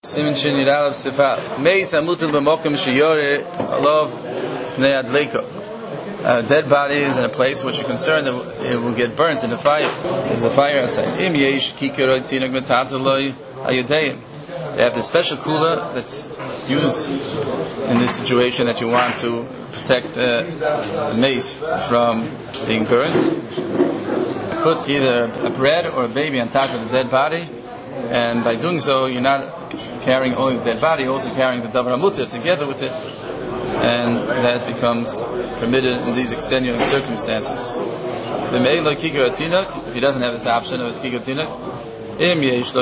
Siman Shin Yud Aleph Sifat. Meis hamutal b'mokum sheyore alav pnei adleika. A dead body is in a place which you're concerned that it will get burnt in the fire. There's a fire outside. Im yesh kikero tinok metataloi ayudeim. They have the special cooler that's used in this situation that you want to protect the mace from being burnt. Put either a bread or a baby on top of the dead body, and by doing so, you're not carrying only the dead body, you're also carrying the davar hamutar together with it, and that becomes permitted in these extenuating circumstances. If he doesn't have this option of his kikor tinok, if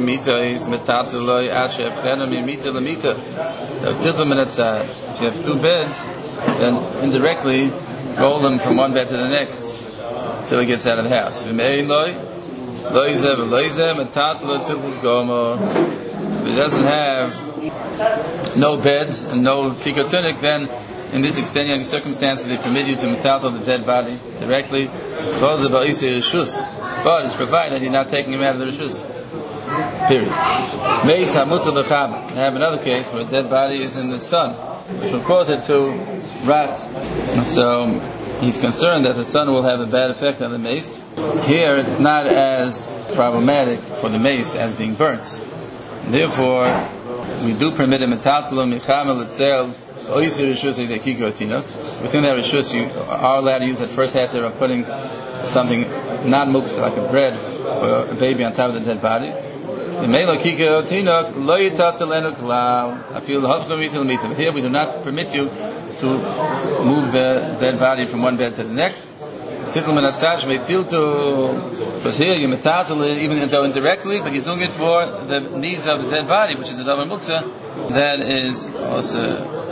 you have two beds, then indirectly roll them from one bed to the next till he gets out of the house. If he doesn't have no beds and no kikor tinok, then in this extenuating circumstance they permit you to metaltal the dead body directly, but it's provided that you're not taking him out of the rishus. Period. I have another case where a dead body is in the sun, which will cause it to rot. So he's concerned that the sun will have a bad effect on the mace. Here it's not as problematic for the mace as being burnt. Therefore, we do permit a metaltal michamel itself. Within that rishus, you are allowed to use that first after of putting something not muktzah like a bread or a baby on top of the dead body. Here we do not permit you to move the dead body from one bed to the next. Because here you metaltal it, even though indirectly, but you're doing it for the needs of the dead body, which is the davar muktzah. That is also